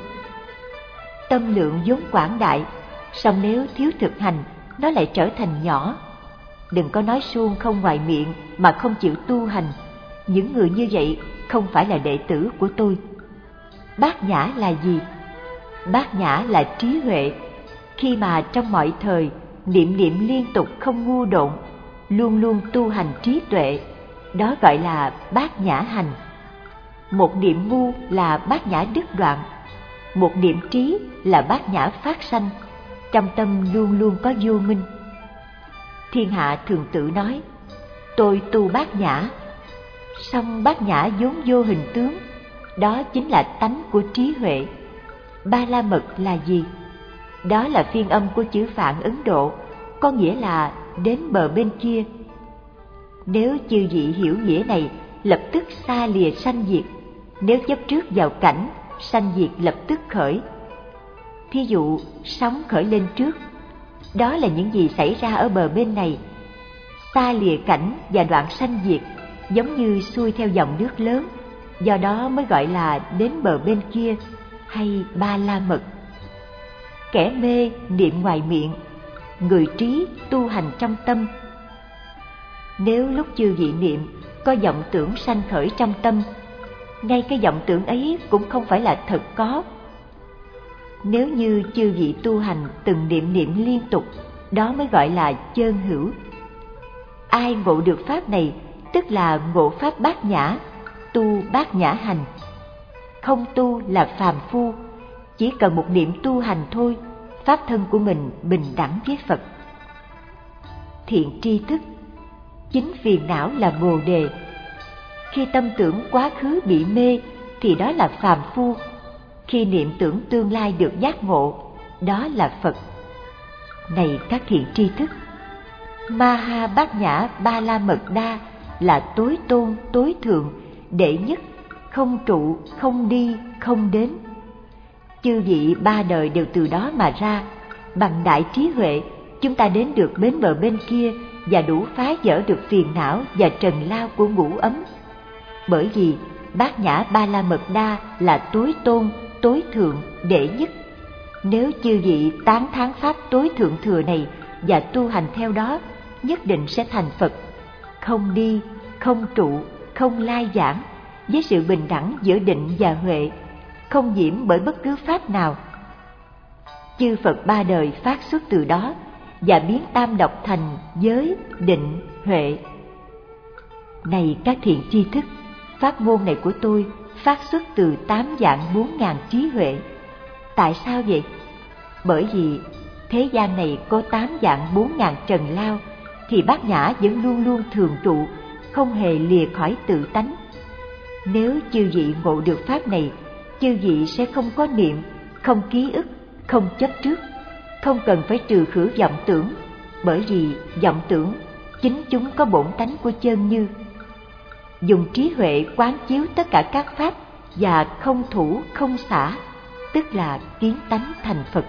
Tâm lượng vốn quảng đại, song nếu thiếu thực hành, nó lại trở thành nhỏ. Đừng có nói suông không ngoài miệng mà không chịu tu hành. Những người như vậy không phải là đệ tử của tôi. Bát nhã là gì? Bát nhã là trí huệ. Khi mà trong mọi thời niệm niệm liên tục không ngu độn, luôn luôn tu hành trí tuệ, đó gọi là bát nhã hành. Một niệm ngu là bát nhã đứt đoạn, một niệm trí là bát nhã phát sanh. Trong tâm luôn luôn có vô minh. Thiên hạ thường tự nói, tôi tu bát nhã. Song bát nhã vốn vô hình tướng, đó chính là tánh của trí huệ. Ba la mật là gì? Đó là phiên âm của chữ Phạn Ấn Độ, có nghĩa là đến bờ bên kia. Nếu chư vị hiểu nghĩa này, lập tức xa lìa sanh diệt. Nếu chấp trước vào cảnh, sanh diệt lập tức khởi. Thí dụ sóng khởi lên trước, đó là những gì xảy ra ở bờ bên này. Xa lìa cảnh và đoạn sanh diệt, giống như xuôi theo dòng nước lớn, do đó mới gọi là đến bờ bên kia, hay ba la mật. Kẻ mê niệm ngoài miệng, người trí tu hành trong tâm. Nếu lúc chư vị niệm có vọng tưởng sanh khởi trong tâm, ngay cái vọng tưởng ấy cũng không phải là thật có. Nếu như chư vị tu hành từng niệm niệm liên tục, đó mới gọi là chơn hữu. Ai ngộ được pháp này, tức là ngộ pháp bát nhã, tu bát nhã hành. Không tu là phàm phu, chỉ cần một niệm tu hành thôi, pháp thân của mình bình đẳng với Phật. Thiện tri thức, chính phiền não là bồ đề. Khi tâm tưởng quá khứ bị mê thì đó là phàm phu. Khi niệm tưởng tương lai được giác ngộ, đó là Phật. Này các thiện tri thức, Ma-ha Bát Nhã Ba La Mật Đa là tối tôn, tối thượng, đệ nhất, không trụ, không đi, không đến. Chư vị ba đời đều từ đó mà ra. Bằng đại trí huệ, chúng ta đến được bến bờ bên kia và đủ phá vỡ được phiền não và trần lao của ngũ ấm. Bởi vì Bát Nhã Ba La Mật Đa là tối tôn, tối thượng, đệ nhất. Nếu chư vị tán thán pháp tối thượng thừa này và tu hành theo đó, nhất định sẽ thành Phật. Không đi, không trụ, không lai giảng, với sự bình đẳng giữa định và huệ, không nhiễm bởi bất cứ pháp nào. Chư Phật ba đời phát xuất từ đó và biến tam độc thành giới, định, huệ. Này các thiện tri thức, pháp môn này của tôi phát xuất từ tám vạn bốn ngàn trí huệ. Tại sao vậy? Bởi vì thế gian này có tám vạn bốn ngàn trần lao, thì Bát Nhã vẫn luôn luôn thường trụ, không hề lìa khỏi tự tánh. Nếu chư vị ngộ được pháp này, chư vị sẽ không có niệm, không ký ức, không chấp trước, không cần phải trừ khử vọng tưởng, bởi vì vọng tưởng chính chúng có bổn tánh của chân như. Dùng trí huệ quán chiếu tất cả các pháp và không thủ không xả, tức là kiến tánh thành Phật.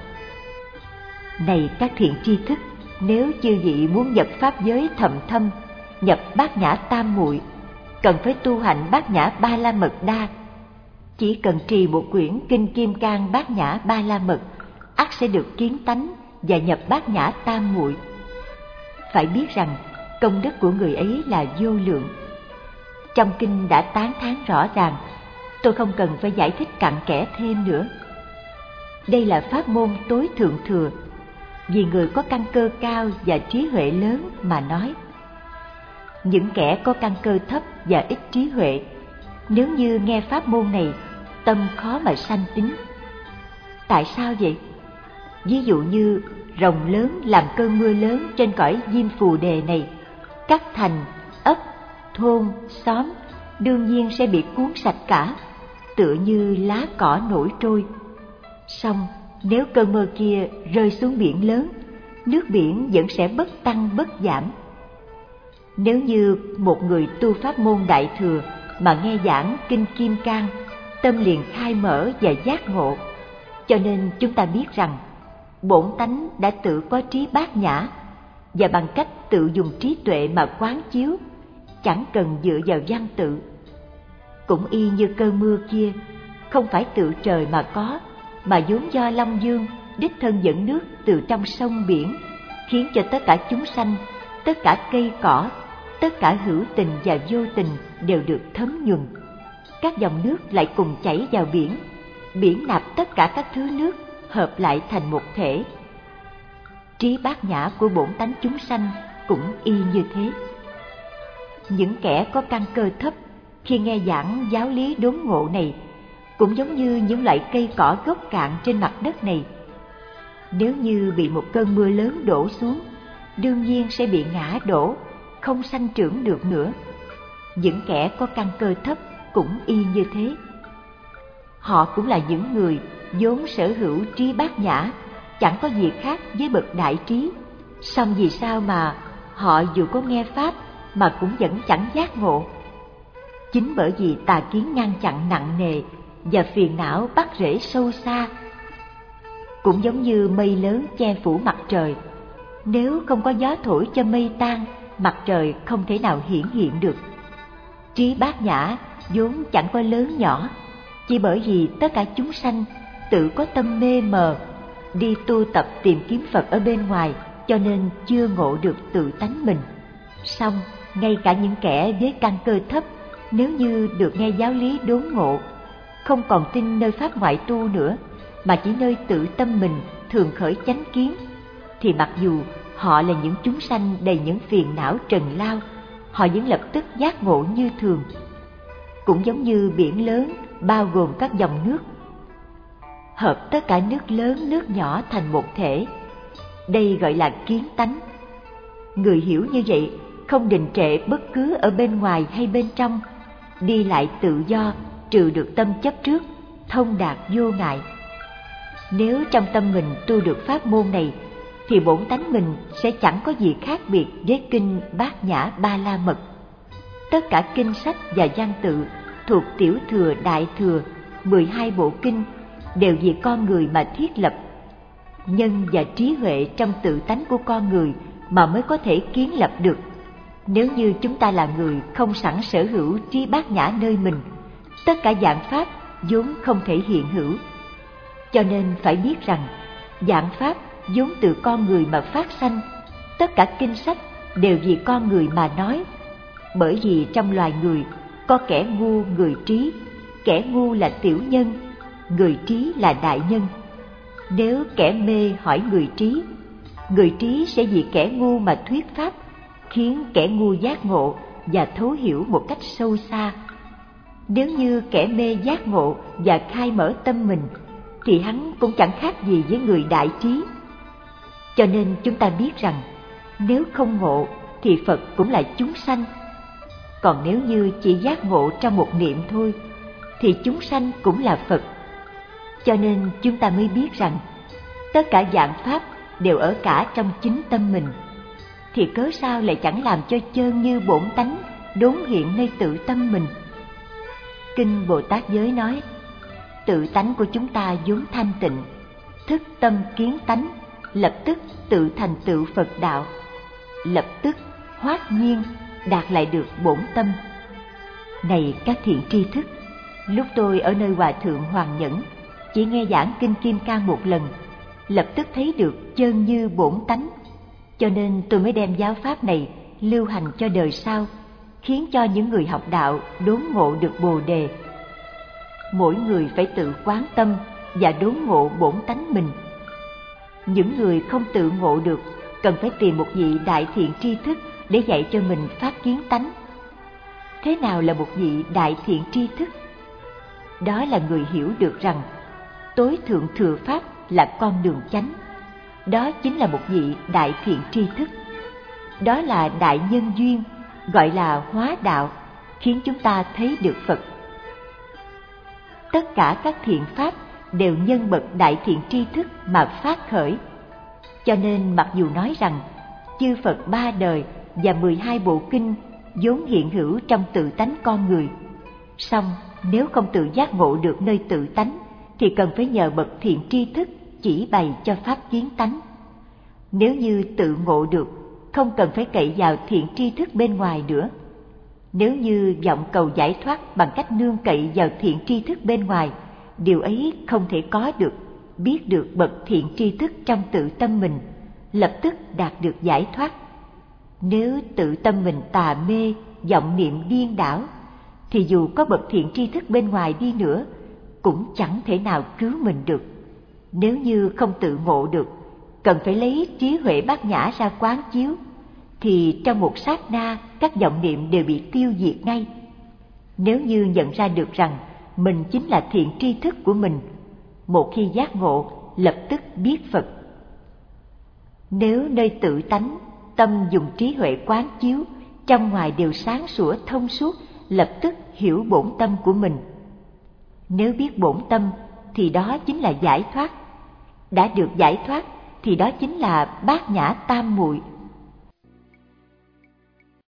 Này các thiện tri thức, nếu chư vị muốn nhập pháp giới thầm thâm, nhập Bát Nhã Tam Muội, cần phải tu hành Bát Nhã Ba La Mật Đa. Chỉ cần trì một quyển Kinh Kim Cang Bát Nhã Ba La Mật, ắt sẽ được kiến tánh và nhập Bát Nhã Tam Muội. Phải biết rằng công đức của người ấy là vô lượng. Trong kinh đã tán thán rõ ràng, tôi không cần phải giải thích cặn kẽ thêm nữa. Đây là pháp môn tối thượng thừa, vì người có căn cơ cao và trí huệ lớn mà nói. Những kẻ có căn cơ thấp và ít trí huệ, nếu như nghe pháp môn này, tâm khó mà sanh tín. Tại sao vậy? Ví dụ như rồng lớn làm cơn mưa lớn trên cõi Diêm Phù Đề này, các thành, ấp, thôn, xóm đương nhiên sẽ bị cuốn sạch cả, tựa như lá cỏ nổi trôi. Song nếu cơn mưa kia rơi xuống biển lớn, nước biển vẫn sẽ bất tăng bất giảm. Nếu như một người tu pháp môn Đại Thừa mà nghe giảng Kinh Kim Cang, tâm liền khai mở và giác ngộ. Cho nên chúng ta biết rằng bổn tánh đã tự có trí bát nhã, và bằng cách tự dùng trí tuệ mà quán chiếu, chẳng cần dựa vào văn tự. Cũng y như cơn mưa kia, không phải tự trời mà có, mà vốn do Long Dương đích thân dẫn nước từ trong sông biển, khiến cho tất cả chúng sanh, tất cả cây cỏ, tất cả hữu tình và vô tình đều được thấm nhuần. Các dòng nước lại cùng chảy vào biển, biển nạp tất cả các thứ nước, hợp lại thành một thể. Trí bát nhã của bổn tánh chúng sanh cũng y như thế. Những kẻ có căn cơ thấp, khi nghe giảng giáo lý đốn ngộ này, cũng giống như những loại cây cỏ gốc cạn trên mặt đất này. Nếu như bị một cơn mưa lớn đổ xuống, đương nhiên sẽ bị ngã đổ, không sanh trưởng được nữa. Những kẻ có căn cơ thấp cũng y như thế. Họ cũng là những người vốn sở hữu trí bát nhã, chẳng có gì khác với bậc đại trí. Song vì sao mà họ dù có nghe pháp mà cũng vẫn chẳng giác ngộ? Chính bởi vì tà kiến ngăn chặn nặng nề và phiền não bắt rễ sâu xa. Cũng giống như mây lớn che phủ mặt trời, nếu không có gió thổi cho mây tan, mặt trời không thể nào hiển hiện được. Trí bát nhã vốn chẳng có lớn nhỏ, chỉ bởi vì tất cả chúng sanh tự có tâm mê mờ, đi tu tập tìm kiếm Phật ở bên ngoài, cho nên chưa ngộ được tự tánh mình. Song ngay cả những kẻ với căn cơ thấp, nếu như được nghe giáo lý đốn ngộ, không còn tin nơi pháp ngoại tu nữa, mà chỉ nơi tự tâm mình thường khởi chánh kiến, thì mặc dù họ là những chúng sanh đầy những phiền não trần lao, họ vẫn lập tức giác ngộ như thường. Cũng giống như biển lớn bao gồm các dòng nước, hợp tất cả nước lớn nước nhỏ thành một thể, đây gọi là kiến tánh. Người hiểu như vậy không đình trệ bất cứ ở bên ngoài hay bên trong, đi lại tự do, trừ được tâm chấp trước, thông đạt vô ngại. Nếu trong tâm mình tu được pháp môn này, thì bổn tánh mình sẽ chẳng có gì khác biệt với kinh Bát Nhã Ba La Mật. Tất cả kinh sách và văn tự thuộc Tiểu Thừa, Đại Thừa, mười hai bộ kinh đều vì con người mà thiết lập. Nhân và trí huệ trong tự tánh của con người mà mới có thể kiến lập được. Nếu như chúng ta là người không sẵn sở hữu trí bát nhã nơi mình, tất cả vạn pháp vốn không thể hiện hữu. Cho nên phải biết rằng, vạn pháp vốn từ con người mà phát sanh, tất cả kinh sách đều vì con người mà nói. Bởi vì trong loài người có kẻ ngu người trí, kẻ ngu là tiểu nhân, người trí là đại nhân. Nếu kẻ mê hỏi người trí, người trí sẽ vì kẻ ngu mà thuyết pháp, khiến kẻ ngu giác ngộ và thấu hiểu một cách sâu xa. Nếu như kẻ mê giác ngộ và khai mở tâm mình, thì hắn cũng chẳng khác gì với người đại trí. Cho nên chúng ta biết rằng, nếu không ngộ thì Phật cũng là chúng sanh. Còn nếu như chỉ giác ngộ trong một niệm thôi, thì chúng sanh cũng là Phật. Cho nên chúng ta mới biết rằng, tất cả vạn pháp đều ở cả trong chính tâm mình. Thì cớ sao lại chẳng làm cho chơn như bổn tánh đốn hiện nơi tự tâm mình? Kinh Bồ Tát Giới nói, tự tánh của chúng ta vốn thanh tịnh, thức tâm kiến tánh, lập tức tự thành tựu Phật đạo, lập tức hoát nhiên đạt lại được bổn tâm. Này các thiện tri thức, lúc tôi ở nơi Hòa Thượng Hoàng Nhẫn chỉ nghe giảng Kinh Kim Cang một lần, lập tức thấy được chơn như bổn tánh. Cho nên tôi mới đem giáo pháp này lưu hành cho đời sau, khiến cho những người học đạo đốn ngộ được Bồ đề. Mỗi người phải tự quán tâm và đốn ngộ bổn tánh mình. Những người không tự ngộ được, cần phải tìm một vị đại thiện tri thức để dạy cho mình pháp kiến tánh. Thế nào là một vị đại thiện tri thức? Đó là người hiểu được rằng tối thượng thừa pháp là con đường chánh. Đó chính là một vị đại thiện tri thức. Đó là đại nhân duyên, gọi là hóa đạo, khiến chúng ta thấy được Phật. Tất cả các thiện pháp đều nhân bậc đại thiện tri thức mà phát khởi. Cho nên mặc dù nói rằng chư Phật ba đời và mười hai bộ kinh vốn hiện hữu trong tự tánh con người, song nếu không tự giác ngộ được nơi tự tánh thì cần phải nhờ bậc thiện tri thức chỉ bày cho pháp kiến tánh. Nếu như tự ngộ được, không cần phải cậy vào thiện tri thức bên ngoài nữa. Nếu như vọng cầu giải thoát bằng cách nương cậy vào thiện tri thức bên ngoài, điều ấy không thể có được. Biết được bậc thiện tri thức trong tự tâm mình, lập tức đạt được giải thoát. Nếu tự tâm mình tà mê, vọng niệm điên đảo, thì dù có bậc thiện tri thức bên ngoài đi nữa, cũng chẳng thể nào cứu mình được. Nếu như không tự ngộ được, cần phải lấy trí huệ bát nhã ra quán chiếu, thì trong một sát na các vọng niệm đều bị tiêu diệt ngay. Nếu như nhận ra được rằng mình chính là thiện tri thức của mình, một khi giác ngộ lập tức biết Phật. Nếu nơi tự tánh tâm dùng trí huệ quán chiếu, trong ngoài đều sáng sủa thông suốt, lập tức hiểu bổn tâm của mình. Nếu biết bổn tâm thì đó chính là giải thoát. Đã được giải thoát thì đó chính là bát nhã tam muội,